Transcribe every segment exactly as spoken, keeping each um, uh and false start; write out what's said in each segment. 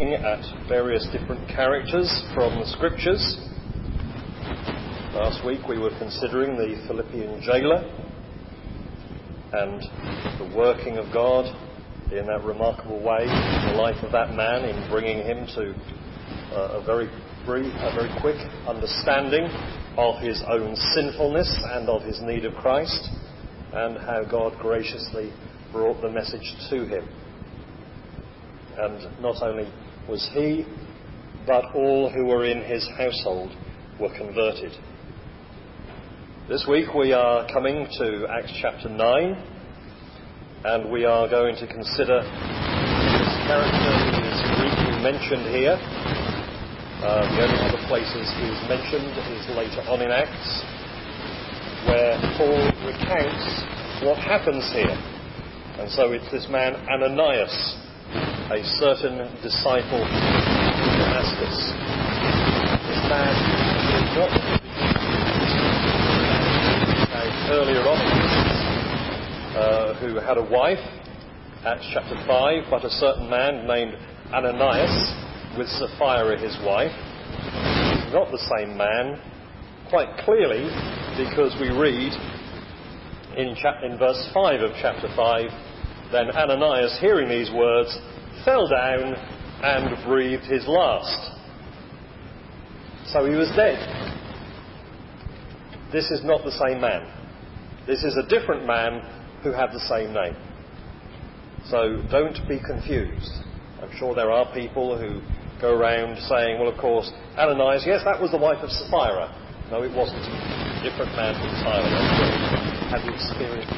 looking at various different characters from the Scriptures. Last week we were considering the Philippian jailer and the working of God in that remarkable way in the life of that man in bringing him to uh, a very brief, a very quick understanding of his own sinfulness and of his need of Christ, and how God graciously brought the message to him. And not only was he, but all who were in his household were converted. This week we are coming to Acts chapter nine, and we are going to consider this character who is briefly mentioned here. Uh, the only other places he is mentioned is later on in Acts, where Paul recounts what happens here. And so it's this man Ananias, a certain disciple of Damascus. This man is not earlier on uh, who had a wife, Acts chapter five, but a certain man named Ananias with Sapphira his wife. He's not the same man, quite clearly, because we read in, chap- in verse five of chapter five, then Ananias, hearing these words, fell down and breathed his last. So he was dead. This is not the same man. This is a different man who had the same name. So don't be confused. I'm sure there are people who go around saying, well, of course, Ananias, yes, that was the wife of Sapphira. No, it wasn't. A different man entirely. I'm sure you had the experience.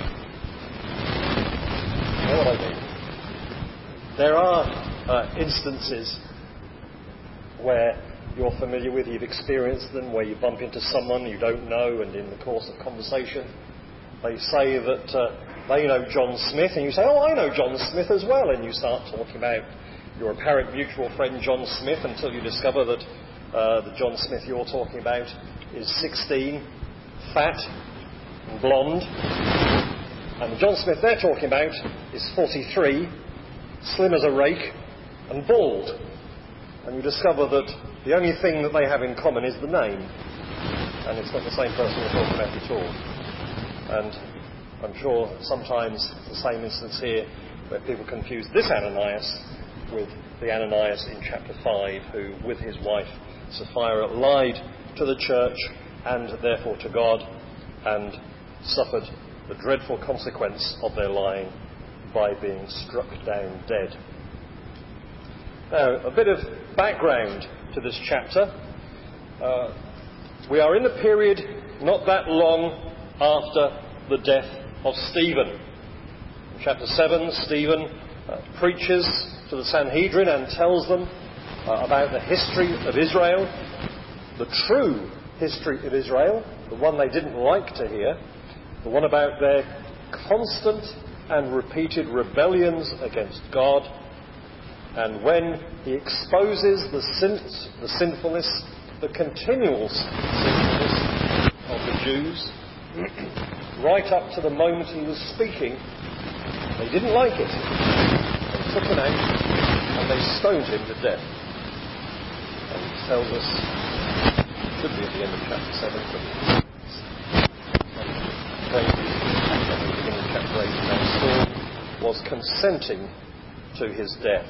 You know what I mean? There are uh, instances where you're familiar with, you've experienced them, where you bump into someone you don't know, and in the course of conversation they say that uh, they know John Smith, and you say, oh, I know John Smith as well, and you start talking about your apparent mutual friend John Smith until you discover that uh, the John Smith you're talking about is sixteen, fat and blonde, and the John Smith they're talking about is forty-three, slim as a rake and bald. And you discover that the only thing that they have in common is the name, and it's not the same person you're talking about at all. And I'm sure sometimes the same instance here where people confuse this Ananias with the Ananias in chapter five who, with his wife Sapphira, lied to the church and therefore to God and suffered the dreadful consequence of their lying by being struck down dead. Now, a bit of background to this chapter. Uh, we are in a period not that long after the death of Stephen. In chapter seven, Stephen uh, preaches to the Sanhedrin and tells them uh, about the history of Israel, the true history of Israel, the one they didn't like to hear, the one about their constant and repeated rebellions against God. And when he exposes the, sin- the sinfulness, the continual sinfulness of the Jews, right up to the moment he was speaking, they didn't like it. They took him out and they stoned him to death. And he tells us, it should be at the end of chapter seven, but at the beginning of chapter eight, now Saul was consenting to his death.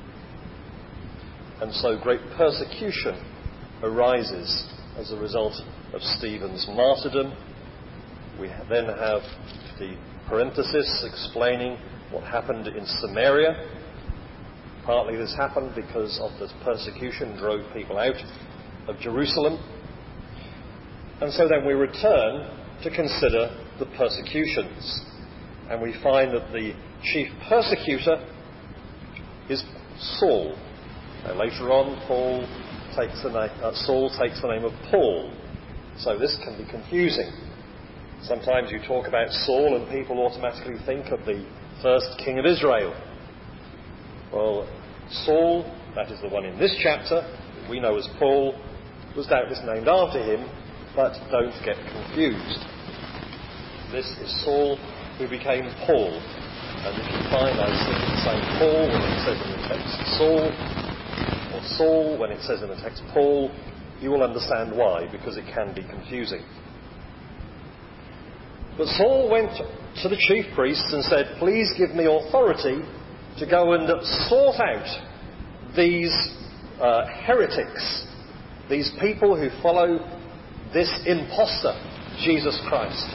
And so great persecution arises as a result of Stephen's martyrdom. We then have the parenthesis explaining what happened in Samaria. Partly this happened because of the persecution drove people out of Jerusalem. And so then we return to consider the persecutions. And we find that the chief persecutor is Saul. Now later on, Paul takes the name, uh, Saul takes the name of Paul. So this can be confusing. Sometimes you talk about Saul and people automatically think of the first king of Israel. Well, Saul, that is the one in this chapter, that we know as Paul, was doubtless named after him, but don't get confused. This is Saul who became Paul. And if you find I was thinking saying Paul when it says in the text Saul, Saul, when it says in the text Paul, you will understand why, because it can be confusing. But Saul went to the chief priests and said, please give me authority to go and sort out these uh, heretics, these people who follow this impostor, Jesus Christ.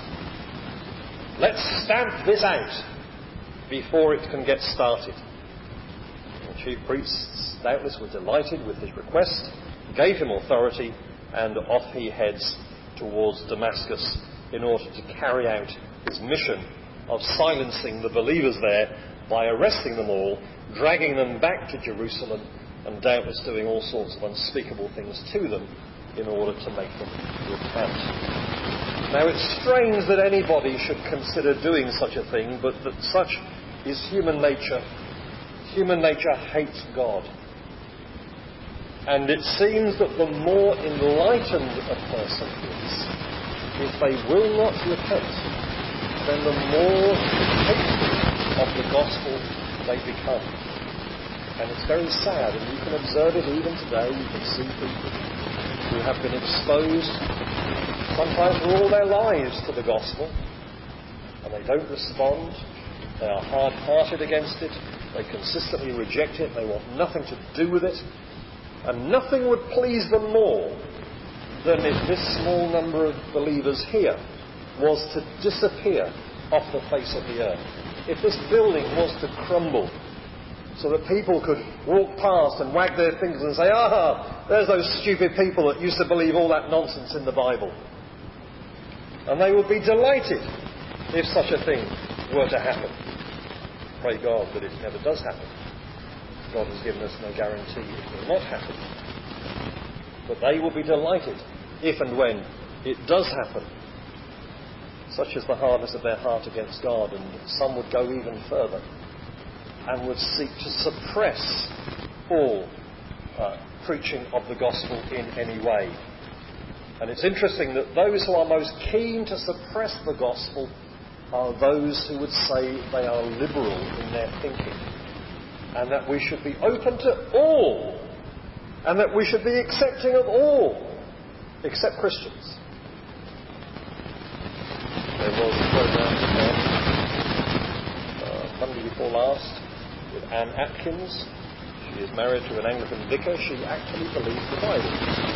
Let's stamp this out before it can get started. The chief priests doubtless were delighted with his request, gave him authority, and off he heads towards Damascus in order to carry out his mission of silencing the believers there by arresting them all, dragging them back to Jerusalem, and doubtless doing all sorts of unspeakable things to them in order to make them repent. Now, it's strange that anybody should consider doing such a thing, but that such is human nature. Human nature hates God. And it seems that the more enlightened a person is, if they will not repent, then the more hateful of the gospel they become. And it's very sad, and you can observe it even today. You can see people who have been exposed sometimes for all their lives to the gospel, and they don't respond. They are hard-hearted against it. They consistently reject it. They want nothing to do with it. And nothing would please them more than if this small number of believers here was to disappear off the face of the earth. If this building was to crumble so that people could walk past and wag their fingers and say, ah, there's those stupid people that used to believe all that nonsense in the Bible. And they would be delighted if such a thing were to happen. Pray God that it never does happen. God has given us no guarantee it will not happen. But they will be delighted if and when it does happen. Such is the hardness of their heart against God, and some would go even further and would seek to suppress all uh, preaching of the gospel in any way. And it's interesting that those who are most keen to suppress the gospel are those who would say they are liberal in their thinking, and that we should be open to all, and that we should be accepting of all, except Christians. There was a program uh, uh, Monday before last with Anne Atkins. She is married to an Anglican vicar. She actually believes the Bible.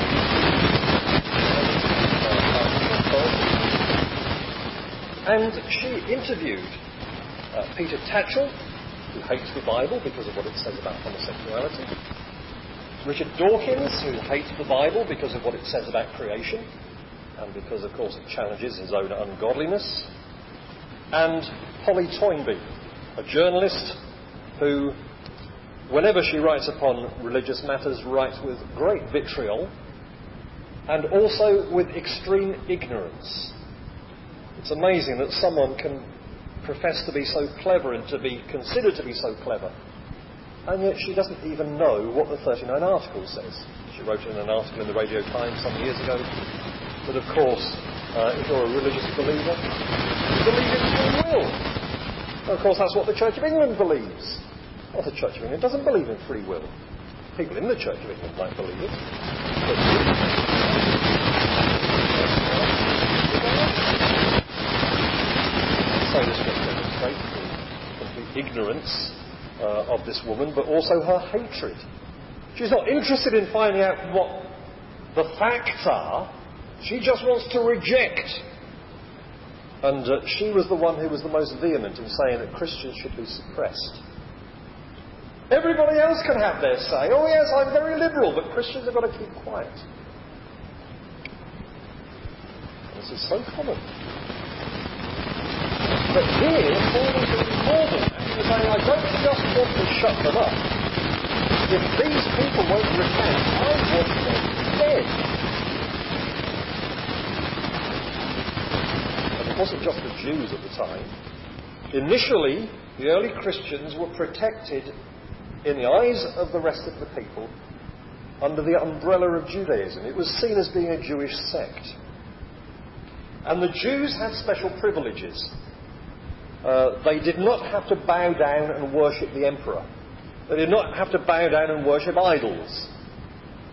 And she interviewed uh, Peter Tatchell, who hates the Bible because of what it says about homosexuality. Richard Dawkins, who hates the Bible because of what it says about creation, and because, of course, it challenges his own ungodliness. And Polly Toynbee, a journalist who, whenever she writes upon religious matters, writes with great vitriol and also with extreme ignorance. It's amazing that someone can profess to be so clever and to be considered to be so clever, and yet she doesn't even know what the thirty-nine Articles says. She wrote in an article in the Radio Times some years ago that, of course, uh, if you're a religious believer, you believe in free will. And of course, that's what the Church of England believes. Well, the Church of England doesn't believe in free will. People in the Church of England might believe it. But so this just demonstrates the complete ignorance uh, of this woman, but also her hatred. She's not interested in finding out what the facts are. She just wants to reject. And uh, she was the one who was the most vehement in saying that Christians should be suppressed. Everybody else can have their say. Oh yes, I'm very liberal, but Christians have got to keep quiet. This is so common. But here, Paul is doing more than that. He's saying, I don't just want to shut them up. If these people won't repent, I want them dead. And it wasn't just the Jews at the time. Initially, the early Christians were protected in the eyes of the rest of the people under the umbrella of Judaism. It was seen as being a Jewish sect. And the Jews had special privileges. Uh, they did not have to bow down and worship the emperor. They did not have to bow down and worship idols.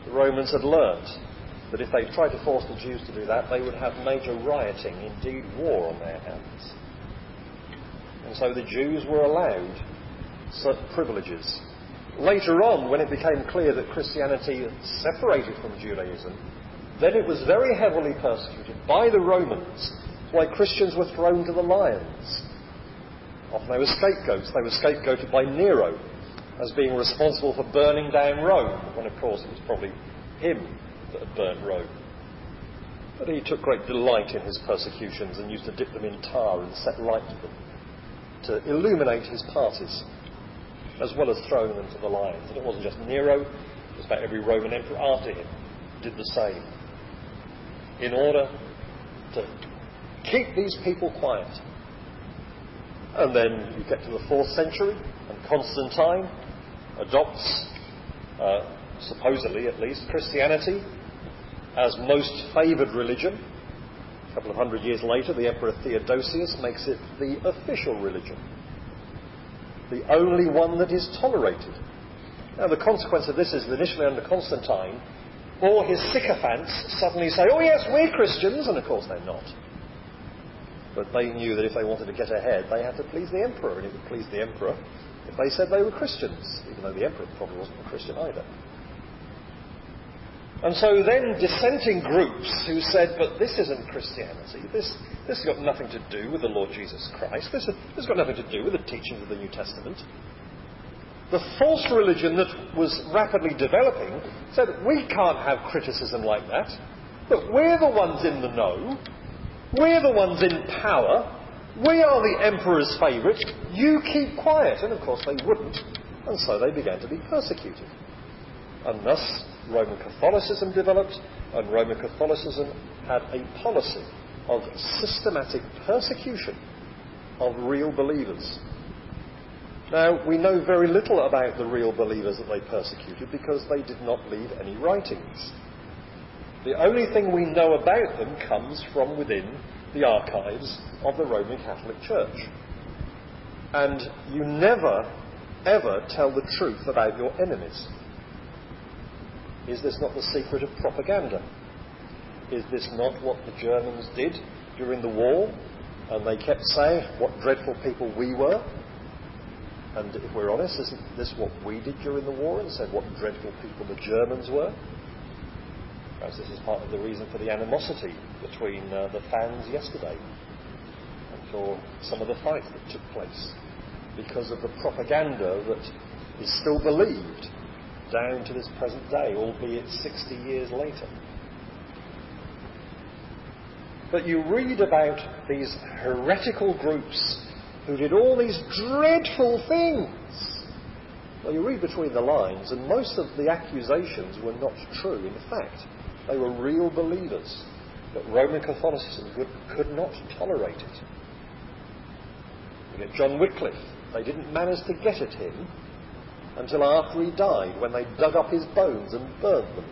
The Romans had learnt that if they tried to force the Jews to do that, they would have major rioting, indeed war, on their hands. And so the Jews were allowed certain privileges. Later on, when it became clear that Christianity separated from Judaism, then it was very heavily persecuted by the Romans. That's why Christians were thrown to the lions. Often they were scapegoats. They were scapegoated by Nero as being responsible for burning down Rome, when of course it was probably him that had burnt Rome. But he took great delight in his persecutions and used to dip them in tar and set light to them to illuminate his parties, as well as throwing them to the lions. And it wasn't just Nero, just about every Roman emperor after him did the same, in order to keep these people quiet. And then you get to the fourth century, and Constantine adopts, uh, supposedly at least, Christianity as most favoured religion. A couple of hundred years later, the Emperor Theodosius makes it the official religion, the only one that is tolerated. Now, the consequence of this is that initially under Constantine, all his sycophants suddenly say, oh yes, we're Christians, and of course they're not. But they knew that if they wanted to get ahead, they had to please the emperor, and it would please the emperor if they said they were Christians, even though the emperor probably wasn't a Christian either. And so then dissenting groups who said, but this isn't Christianity, this, this has got nothing to do with the Lord Jesus Christ, this, this has got nothing to do with the teachings of the New Testament. The false religion that was rapidly developing said, we can't have criticism like that, but we're the ones in the know, we're the ones in power, we are the emperor's favourite, you keep quiet. And of course they wouldn't, and so they began to be persecuted. And thus Roman Catholicism developed, and Roman Catholicism had a policy of systematic persecution of real believers. Now, we know very little about the real believers that they persecuted because they did not leave any writings. The only thing we know about them comes from within the archives of the Roman Catholic Church. And you never, ever tell the truth about your enemies. Is this not the secret of propaganda? Is this not what the Germans did during the war? And they kept saying what dreadful people we were. And if we're honest, isn't this what we did during the war, and said what dreadful people the Germans were? Perhaps this is part of the reason for the animosity between uh, the fans yesterday and for some of the fights that took place, because of the propaganda that is still believed down to this present day, albeit sixty years later. But you read about these heretical groups who did all these dreadful things. Well, you read between the lines, and most of the accusations were not true. In fact, they were real believers, but Roman Catholicism could, could not tolerate it. You get John Wycliffe. They didn't manage to get at him until after he died, when they dug up his bones and burned them.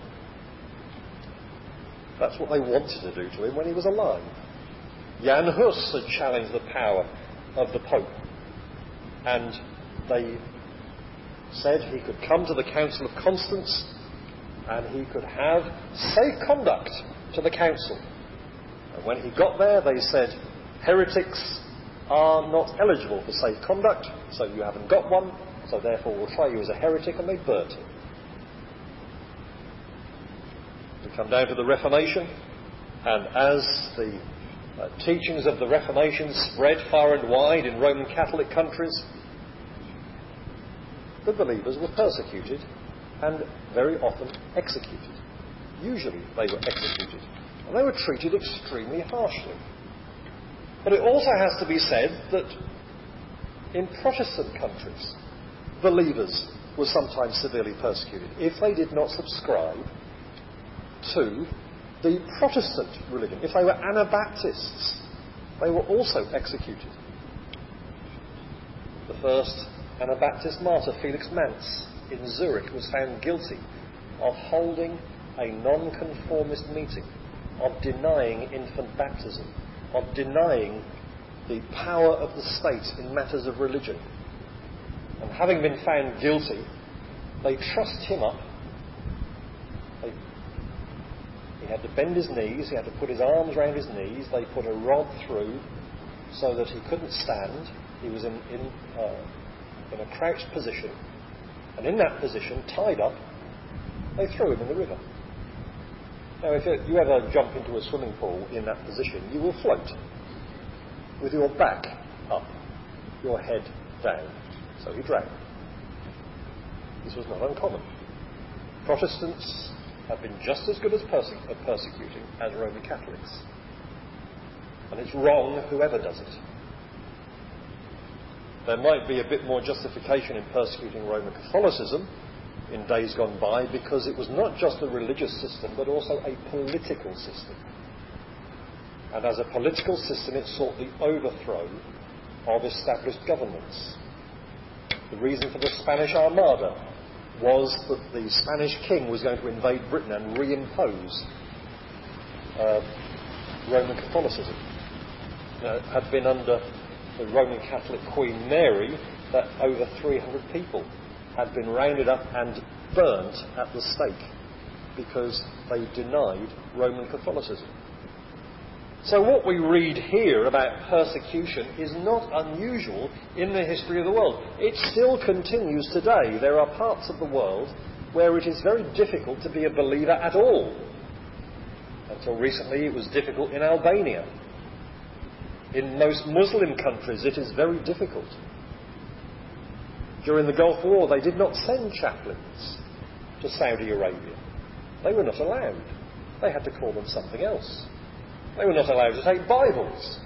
That's what they wanted to do to him when he was alive. Jan Hus had challenged the power of the Pope, and they said he could come to the Council of Constance and he could have safe conduct to the council. And when he got there, they said, heretics are not eligible for safe conduct, so you haven't got one, so therefore we'll try you as a heretic, and they burnt him. We come down to the Reformation, and as the uh, teachings of the Reformation spread far and wide in Roman Catholic countries, the believers were persecuted and very often executed. Usually they were executed, and they were treated extremely harshly. But it also has to be said that in Protestant countries, believers were sometimes severely persecuted if they did not subscribe to the Protestant religion. If they were Anabaptists, they were also executed. The first Anabaptist martyr, Felix Manz, in Zurich, was found guilty of holding a non-conformist meeting, of denying infant baptism, of denying the power of the state in matters of religion. And having been found guilty, they trussed him up They, he had to bend his knees, he had to put his arms around his knees, they put a rod through so that he couldn't stand. He was in, in, uh, in a crouched position, and in that position, tied up, they threw him in the river. Now, if you ever jump into a swimming pool in that position, you will float with your back up, your head down. So he drowned. This was not uncommon. Protestants have been just as good as perse- at persecuting as Roman Catholics. And it's wrong whoever does it. There might be a bit more justification in persecuting Roman Catholicism in days gone by, because it was not just a religious system but also a political system. And as a political system it sought the overthrow of established governments. The reason for the Spanish Armada was that the Spanish king was going to invade Britain and reimpose uh, Roman Catholicism. Now, it had been under the Roman Catholic Queen Mary that over three hundred people had been rounded up and burnt at the stake because they denied Roman Catholicism. So what we read here about persecution is not unusual in the history of the world. It still continues today. There are parts of the world where it is very difficult to be a believer at all. Until recently it was difficult in Albania. In most Muslim countries it is very difficult. During the Gulf War, they did not send chaplains to Saudi Arabia. They were not allowed. They had to call them something else. They were not allowed to take Bibles.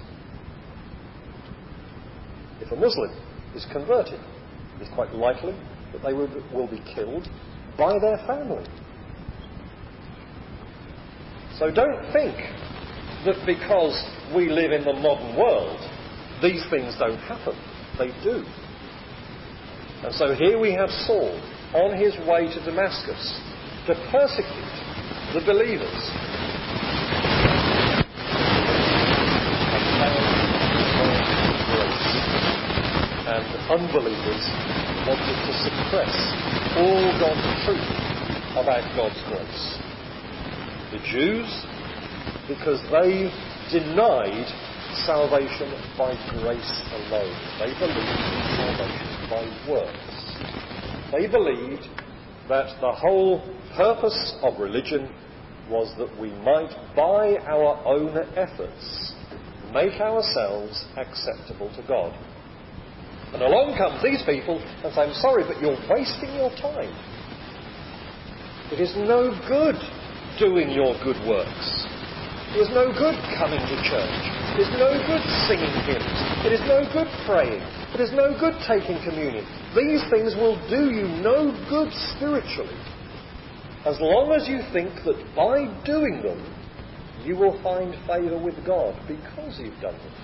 If a Muslim is converted, it is quite likely that they will, will be killed by their family. So don't think that because we live in the modern world, these things don't happen. They do. And so here we have Saul on his way to Damascus to persecute the believers. And unbelievers wanted to suppress all God's truth about God's grace. The Jews, because they denied salvation by grace alone. They believed in salvation by works. They believed that the whole purpose of religion was that we might, by our own efforts, make ourselves acceptable to God. And along come these people and say, I'm sorry, but you're wasting your time. It is no good doing your good works. It is no good coming to church. It is no good singing hymns. It is no good praying. It is no good taking communion. These things will do you no good spiritually, as long as you think that by doing them you will find favour with God because you've done them.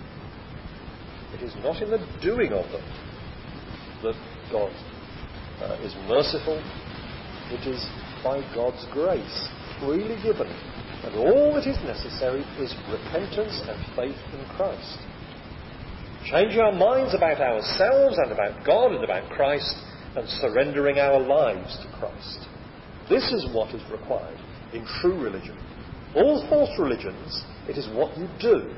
It is not in the doing of them that God uh, is merciful. It is by God's grace, freely given. And all that is necessary is repentance and faith in Christ. Changing our minds about ourselves and about God and about Christ, and surrendering our lives to Christ. This is what is required in true religion. All false religions, it is what you do.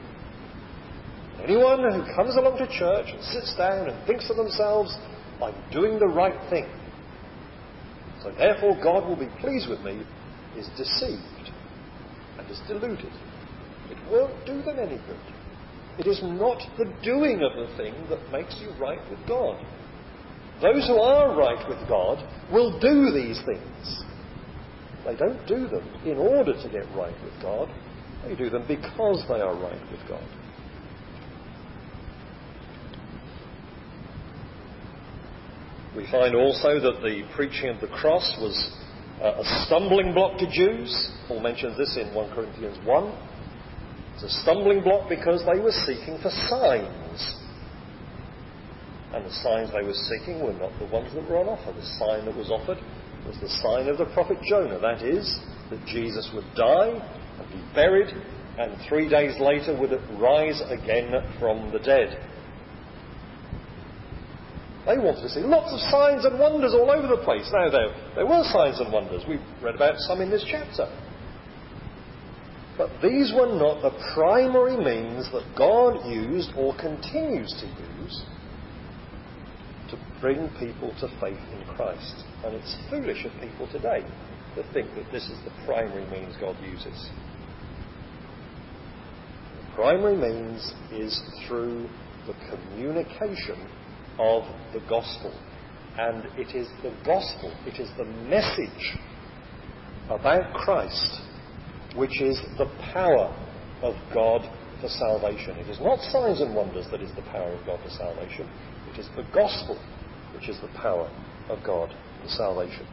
Anyone who comes along to church and sits down and thinks to themselves, I'm doing the right thing, so therefore God will be pleased with me, is deceived and is deluded. It won't do them any good. It is not the doing of the thing that makes you right with God. Those who are right with God will do these things. They don't do them in order to get right with God. They do them because they are right with God. We find also that the preaching of the cross was uh, a stumbling block to Jews. Paul mentions this in First Corinthians one. It's a stumbling block because they were seeking for signs. And the signs they were seeking were not the ones that were on offer. The sign that was offered was the sign of the prophet Jonah. That is, that Jesus would die and be buried, and three days later would rise again from the dead. They wanted to see lots of signs and wonders all over the place. Now, there, there were signs and wonders. We've read about some in this chapter. But these were not the primary means that God used or continues to use to bring people to faith in Christ. And it's foolish of people today to think that this is the primary means God uses. The primary means is through the communication of the gospel. And it is the gospel, it is the message about Christ which is the power of God for salvation. It is not signs and wonders that is the power of God for salvation. It is the gospel which is the power of God for salvation.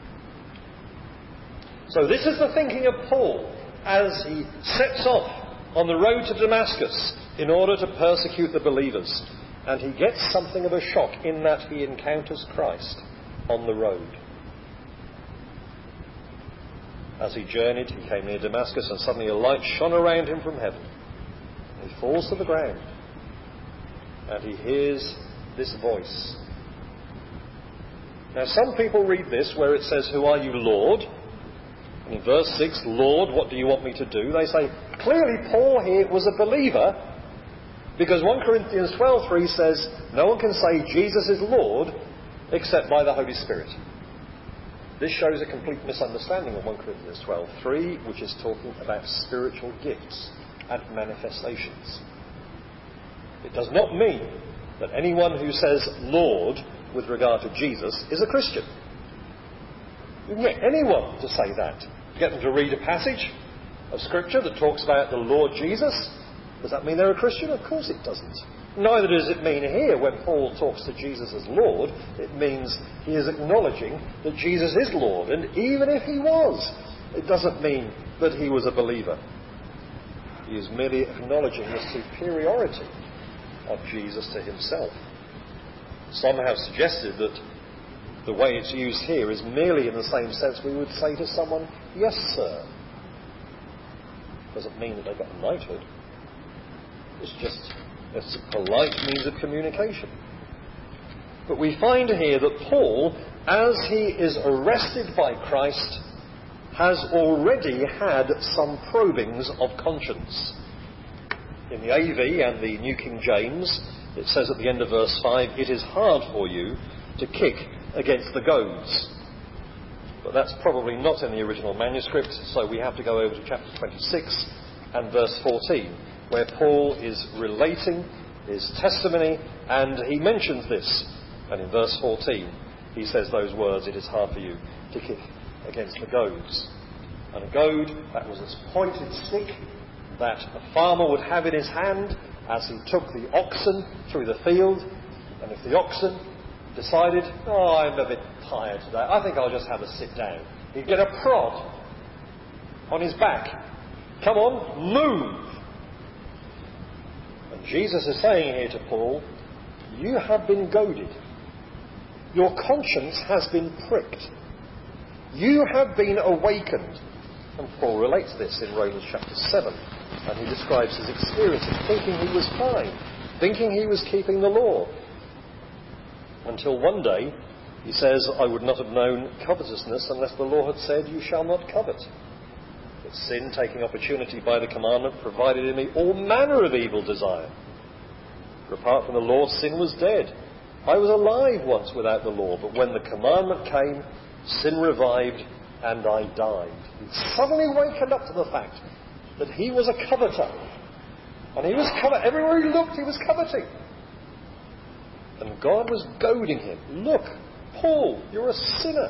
So this is the thinking of Paul as he sets off on the road to Damascus in order to persecute the believers. And he gets something of a shock in that he encounters Christ on the road. As he journeyed, he came near Damascus, and suddenly a light shone around him from heaven. He falls to the ground, and he hears this voice. Now, some people read this where it says, "Who are you, Lord?" And in verse six, "Lord, what do you want me to do?" They say, clearly Paul here was a believer, because First Corinthians twelve three says, no one can say Jesus is Lord except by the Holy Spirit. This shows a complete misunderstanding of First Corinthians twelve three, which is talking about spiritual gifts and manifestations. It does not mean that anyone who says Lord with regard to Jesus is a Christian. You can get anyone to say that. Get them to read a passage of Scripture that talks about the Lord Jesus. Does that mean they're a Christian? Of course it doesn't. Neither does it mean here when Paul talks to Jesus as Lord. It means he is acknowledging that Jesus is Lord. And even if he was, it doesn't mean that he was a believer. He is merely acknowledging the superiority of Jesus to himself. Some have suggested that the way it's used here is merely in the same sense we would say to someone, "Yes, sir." Doesn't mean that they got a knighthood. It's just it's a polite means of communication. But we find here that Paul, as he is arrested by Christ, has already had some probings of conscience. In the A V and the New King James, it says at the end of verse five, "It is hard for you to kick against the goads." But that's probably not in the original manuscript, so we have to go over to chapter twenty-six and verse fourteen, where Paul is relating his testimony, and he mentions this. And in verse fourteen, he says those words, "It is hard for you to kick against the goads." And a goad, that was this pointed stick that a farmer would have in his hand as he took the oxen through the field. And if the oxen decided, "Oh, I'm a bit tired today, I think I'll just have a sit down," he'd get a prod on his back. "Come on, move." And Jesus is saying here to Paul, you have been goaded. Your conscience has been pricked. You have been awakened. And Paul relates this in Romans chapter seven. And he describes his experience of thinking he was fine, thinking he was keeping the law. Until one day, he says, "I would not have known covetousness unless the law had said, 'You shall not covet.' But sin, taking opportunity by the commandment, provided in me all manner of evil desire. For apart from the law, sin was dead. I was alive once without the law, but when the commandment came, sin revived and I died." He'd suddenly wakened up to the fact that he was a coveter. And he was covet. Everywhere he looked, he was coveting. And God was goading him. "Look, Paul, you're a sinner."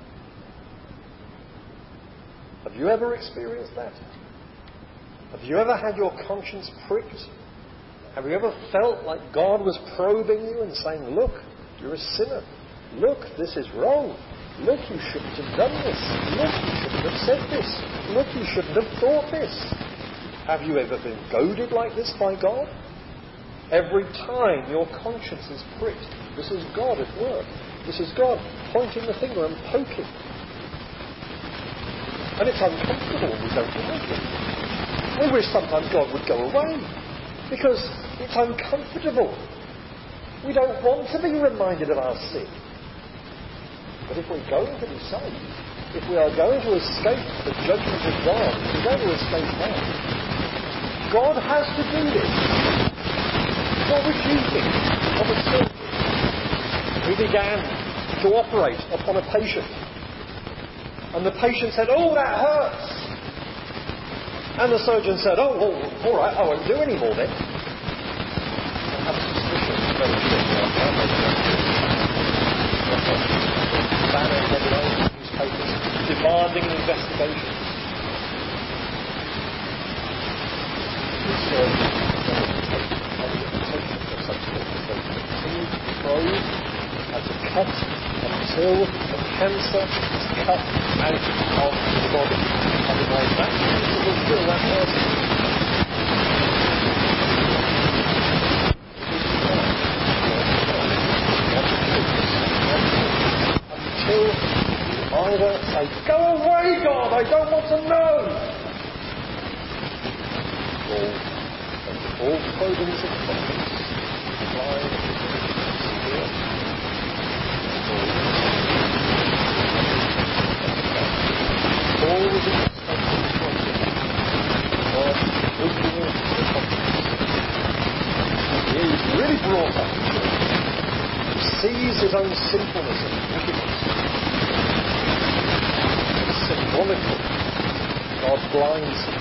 Have you ever experienced that? Have you ever had your conscience pricked? Have you ever felt like God was probing you and saying, "Look, you're a sinner. Look, this is wrong. Look, you shouldn't have done this. Look, you shouldn't have said this. Look, you shouldn't have thought this"? Have you ever been goaded like this by God? Every time your conscience is pricked, this is God at work. This is God pointing the finger and poking. And it's uncomfortable and we don't like it. We wish sometimes God would go away because it's uncomfortable. We don't want to be reminded of our sin. But if we're going to be saved, if we are going to escape the judgment of God, if we're going to escape hell, God has to do this. What would you think of a surgeon who began to operate upon a patient? And the patient said, "Oh, that hurts." And the surgeon said, "Oh, well, all right, I won't do any more then." I have a suspicion very shortly after that, banner headed over the newspapers demanding an investigation. The surgeon for such things. They continue to probe and to cut until the cancer is cut out of the body. Otherwise, that cancer will kill that person. Until you either say, "Go away, God, I don't want to know," or all probings of conscience fly severe. All was in the state of conscience. God opening the conscience. He is really brought up. He sees his own sinfulness and wickedness. And symbolically, God blinds him.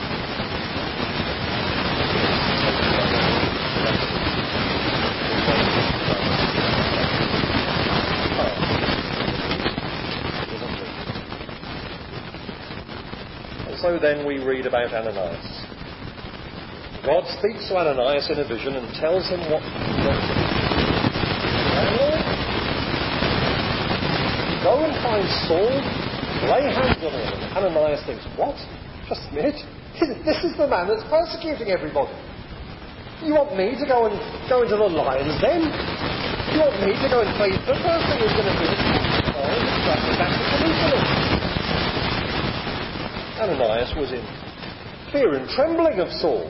So then we read about Ananias. God speaks to Ananias in a vision and tells him what he does. Go and find Saul, lay hands on him. And Ananias thinks, what? Just a minute. This is the man that's persecuting everybody. You want me to go and go into the lion's den? You want me to go and face the first thing is going to do? Oh, it's back to Jerusalem. Ananias was in fear and trembling of Saul.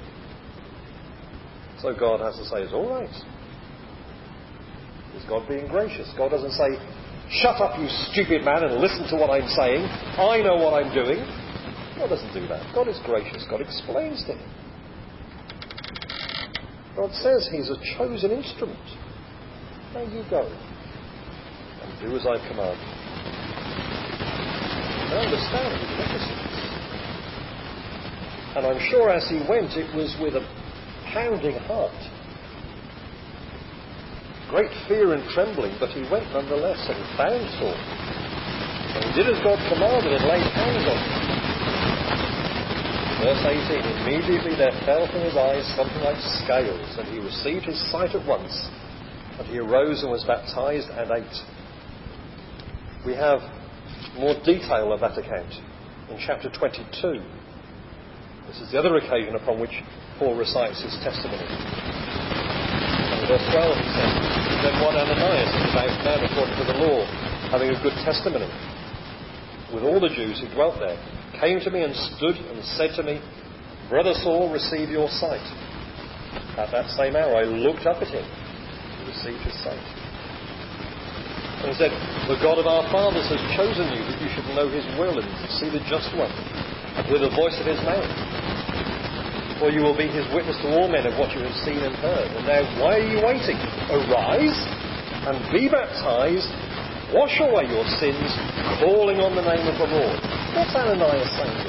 So God has to say, it's all right. Is God being gracious? God doesn't say, shut up, you stupid man, and listen to what I'm saying. I know what I'm doing. God doesn't do that. God is gracious. God explains to him. God says he's a chosen instrument. Now you go and do as I command you. I understand his reticence. And I'm sure as he went, it was with a pounding heart. Great fear and trembling, but he went nonetheless and found Saul. And he did as God commanded and laid hands on him. Verse eighteen, immediately there fell from his eyes something like scales, and he received his sight at once, and he arose and was baptized and ate. We have more detail of that account in chapter twenty-two. This is the other occasion upon which Paul recites his testimony. And in verse twelve he says, then one Ananias, a devout man according to the law, having a good testimony with all the Jews who dwelt there, came to me and stood and said to me, Brother Saul, receive your sight. At that same hour I looked up at him and received his sight. And he said, the God of our fathers has chosen you that you should know his will and see the just one and hear the voice of his mouth. For you will be his witness to all men of what you have seen and heard. And now why are you waiting? Arise and be baptized, wash away your sins, calling on the name of the Lord. What's Ananias saying?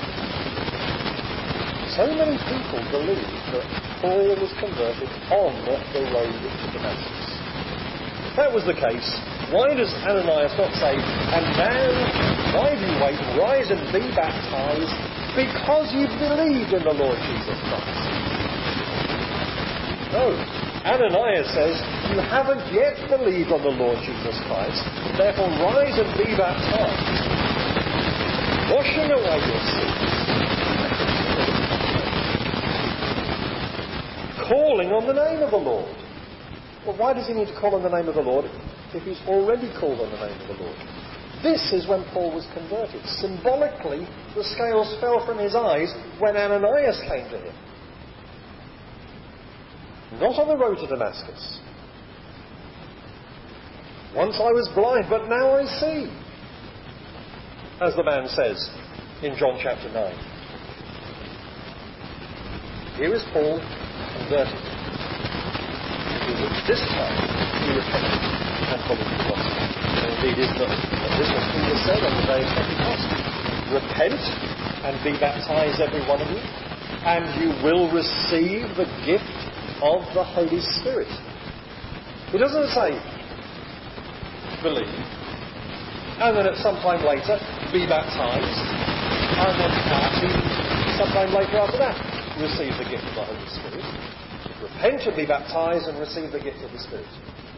So many people believe that Paul was converted on the road to Damascus. If that was the case, why does Ananias not say, and now, why do you wait, rise and be baptized, because you believed in the Lord Jesus Christ? No. Ananias says, you haven't yet believed on the Lord Jesus Christ, therefore rise and be baptized, washing away your sins, calling on the name of the Lord. Well, why does he need to call on the name of the Lord if he's already called on the name of the Lord? This is when Paul was converted. Symbolically, the scales fell from his eyes when Ananias came to him. Not on the road to Damascus. Once I was blind, but now I see. As the man says in John chapter nine. Here is Paul converted. This time he repented and followed the gospel. And indeed, is not, this was Peter said on the day of Pentecost. Repent and be baptized, every one of you, and you will receive the gift of the Holy Spirit. He doesn't say, believe, and then at some time later, be baptized, and then perhaps even sometime later after that, receive the gift of the Holy Spirit. Repent and be baptized and receive the gift of the Spirit.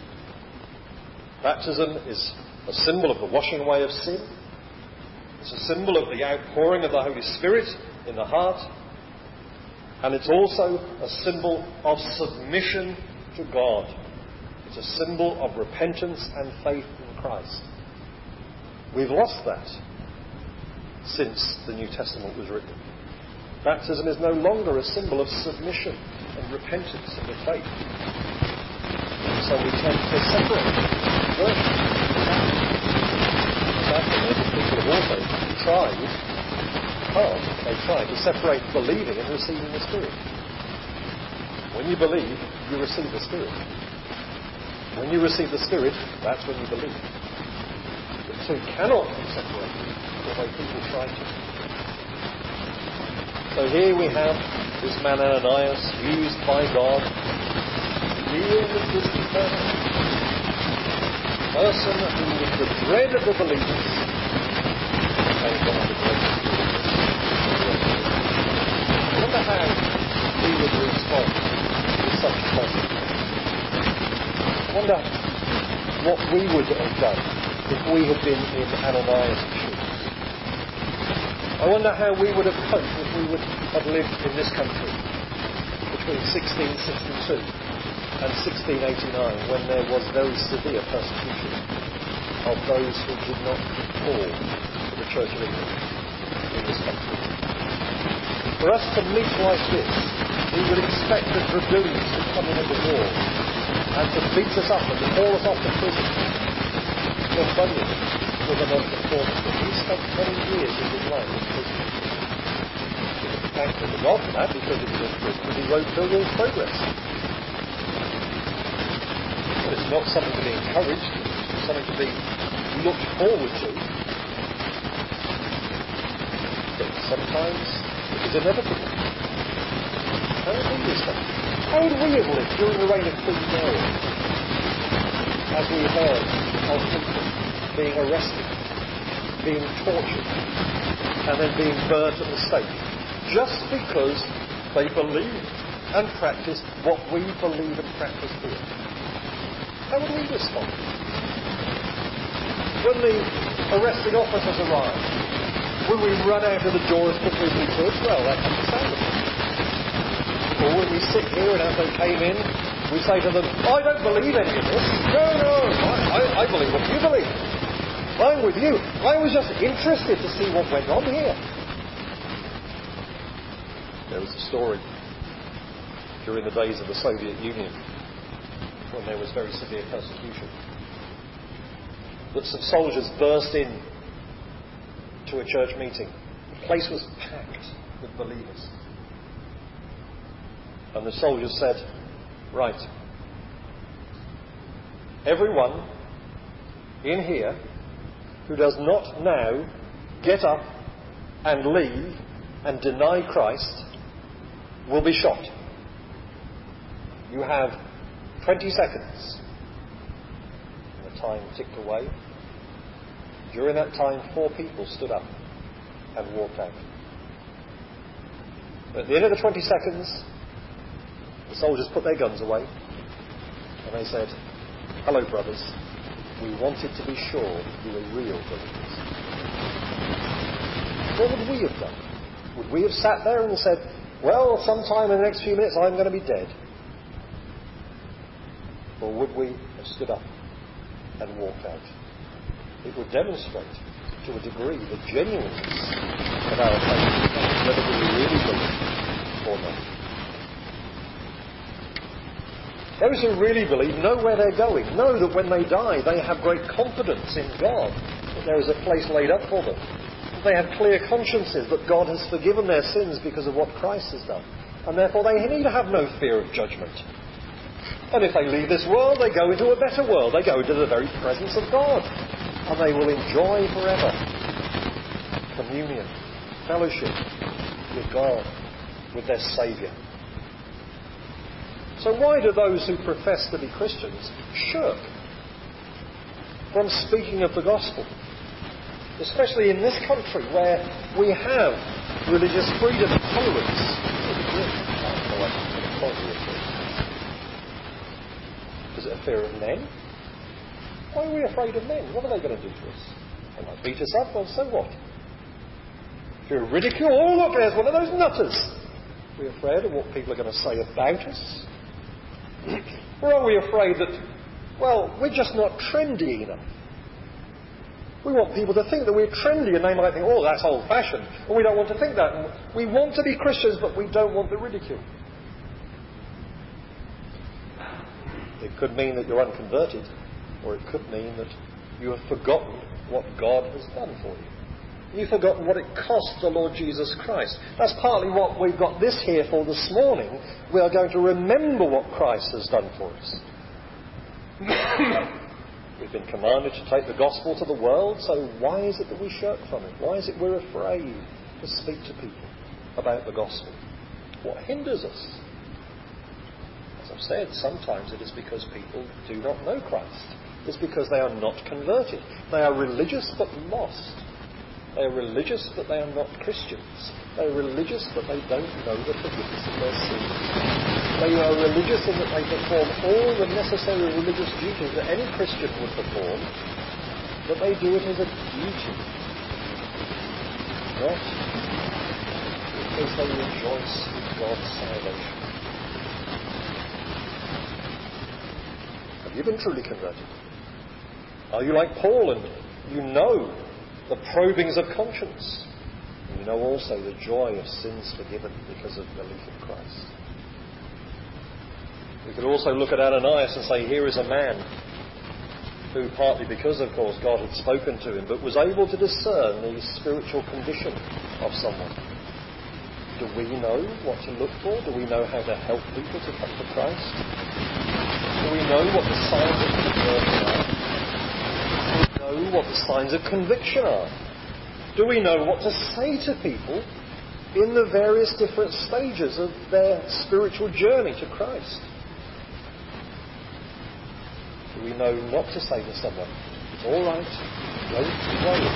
Baptism is a symbol of the washing away of sin. It's a symbol of the outpouring of the Holy Spirit in the heart. And it's also a symbol of submission to God. It's a symbol of repentance and faith in Christ. We've lost that since the New Testament was written. Baptism is no longer a symbol of submission and repentance and of faith. So we tend to separate worship from baptism. People have also tried, hard, they tried to separate believing and receiving the Spirit. When you believe, you receive the Spirit. When you receive the Spirit, that's when you believe. The two cannot be separated the way people try to. So here we have this man Ananias used by God to deal with this person. Person who was the dread of the believers. And God the greatest. I wonder how we would respond to such a person. I wonder what we would have done if we had been in Ananias' shoes. I wonder how we would have coped if we would have lived in this country between sixteen sixty-two and sixteen eighty-nine, when there was very severe persecution of those who did not conform to the Church of England in this country. For us to meet like this, we would expect the dragoons to come in at the war and to beat us up and to haul us off to prison. John Bunyan was a non-conformist, but he spent many years of his life in prison. Thankful to God for that, because it was in prison that he wrote Pilgrim's Progress. But it's not something to be encouraged, it's something to be looked forward to. But sometimes it is inevitable. How would we respond? How would we have lived during the reign of Queen Mary, as we heard of people being arrested, being tortured, and then being burnt at the stake, just because they believed and practiced what we believe and practice here? How would we respond? When the arresting officers arrive, will we run out of the door as quickly as we could? Well, that's understandable. Or when we sit here and as they came in, we say to them, I don't believe any of this. No, no, I, I, I believe what you believe. I'm with you. I was just interested to see what went on here. There was a story during the days of the Soviet Union, when there was very severe persecution, that some soldiers burst in to a church meeting. The place was packed with believers. And the soldiers said, right, everyone in here who does not now get up and leave and deny Christ will be shot. You have twenty seconds. And the time ticked away. During that time, four people stood up and walked out. At the end of the twenty seconds, the soldiers put their guns away and they said, hello, brothers. We wanted to be sure you were real believers. What would we have done? Would we have sat there and said, well, sometime in the next few minutes I'm going to be dead? Or would we have stood up and walked out? It would demonstrate to a degree the genuineness of our faith, whether we really believe or not. Those who really believe know where they're going, know that when they die they have great confidence in God, that there is a place laid up for them. They have clear consciences that God has forgiven their sins because of what Christ has done. And therefore they need to have no fear of judgment. And if they leave this world, they go into a better world. They go into the very presence of God. And they will enjoy forever communion, fellowship with God, with their Saviour. So why do those who profess to be Christians shirk from speaking of the gospel? Especially in this country where we have religious freedom and tolerance. Is it a fear of men? Why are we afraid of men? What are they going to do to us? They might beat us up, well, so what? Fear of ridicule? Oh, look, there's one of those nutters. We're afraid of what people are going to say about us. Or are we afraid that, well, we're just not trendy enough? We want people to think that we're trendy, and they might think, oh, that's old-fashioned. And we don't want to think that. And we want to be Christians, but we don't want the ridicule. It could mean that you're unconverted, or it could mean that you have forgotten what God has done for you. You've forgotten what it cost the Lord Jesus Christ. That's partly what we've got this here for this morning. We are going to remember what Christ has done for us. We've been commanded to take the gospel to the world, so why is it that we shirk from it? Why is it we're afraid to speak to people about the gospel? What hinders us? As I've said, sometimes it is because people do not know Christ. It's because they are not converted. They are religious but lost. They are religious, but they are not Christians. They are religious, but they don't know the forgiveness of their sins. They are religious in that they perform all the necessary religious duties that any Christian would perform, but they do it as a duty, not because they rejoice in God's salvation. Have you been truly converted? Are you like Paul and you know the probings of conscience? And you know also the joy of sins forgiven because of belief in Christ. We could also look at Ananias and say, here is a man who, partly because, of course, God had spoken to him, but was able to discern the spiritual condition of someone. Do we know what to look for? Do we know how to help people to come to Christ? Do we know what the signs of conversion are? Do we know what the signs of conviction are? Do we know what to say to people in the various different stages of their spiritual journey to Christ? Do we know not to say to someone, it's all right, don't worry.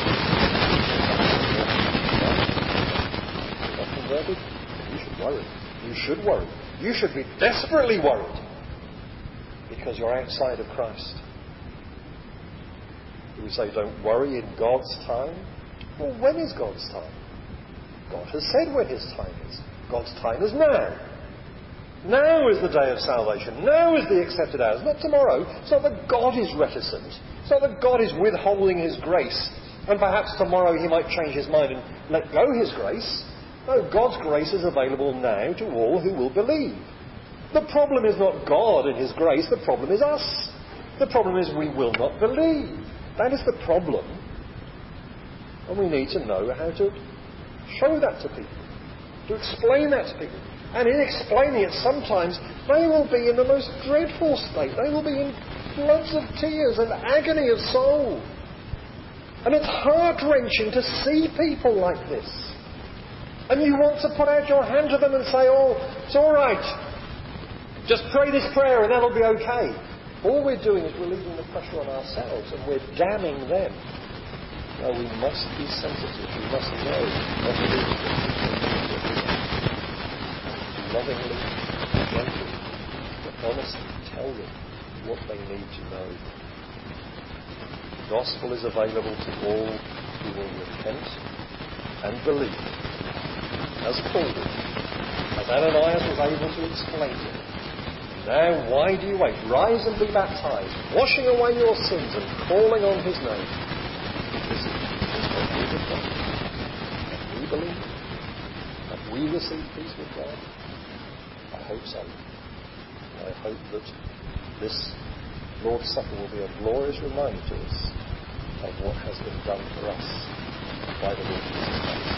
You're not converted? You should worry. You should worry. You should be desperately worried because you're outside of Christ. Do we say, don't worry in God's time? Well, when is God's time? God has said when his time is. God's time is now. Now is the day of salvation. Now is the accepted hour. It's not tomorrow. It's not that God is reticent. It's not that God is withholding his grace. And perhaps tomorrow he might change his mind and let go his grace. No, God's grace is available now to all who will believe. The problem is not God and his grace. The problem is us. The problem is we will not believe. That is the problem. And we need to know how to show that to people. To explain that to people. And in explaining it, sometimes they will be in the most dreadful state. They will be in floods of tears and agony of soul. And it's heart-wrenching to see people like this. And you want to put out your hand to them and say, oh, it's all right. Just pray this prayer and that'll be okay. All we're doing is relieving the pressure on ourselves and we're damning them. No, we must be sensitive. We must know what it is. Lovingly, gently, but honestly tell them what they need to know. The gospel is available to all who will repent and believe, as Paul did, as Ananias was able to explain to him. Now, why do you wait? Rise and be baptized, washing away your sins and calling on his name. This is what we have done. Have we believed? Have we received peace with God? I hope so. I hope that this Lord's Supper will be a glorious reminder to us of what has been done for us by the Lord Jesus Christ.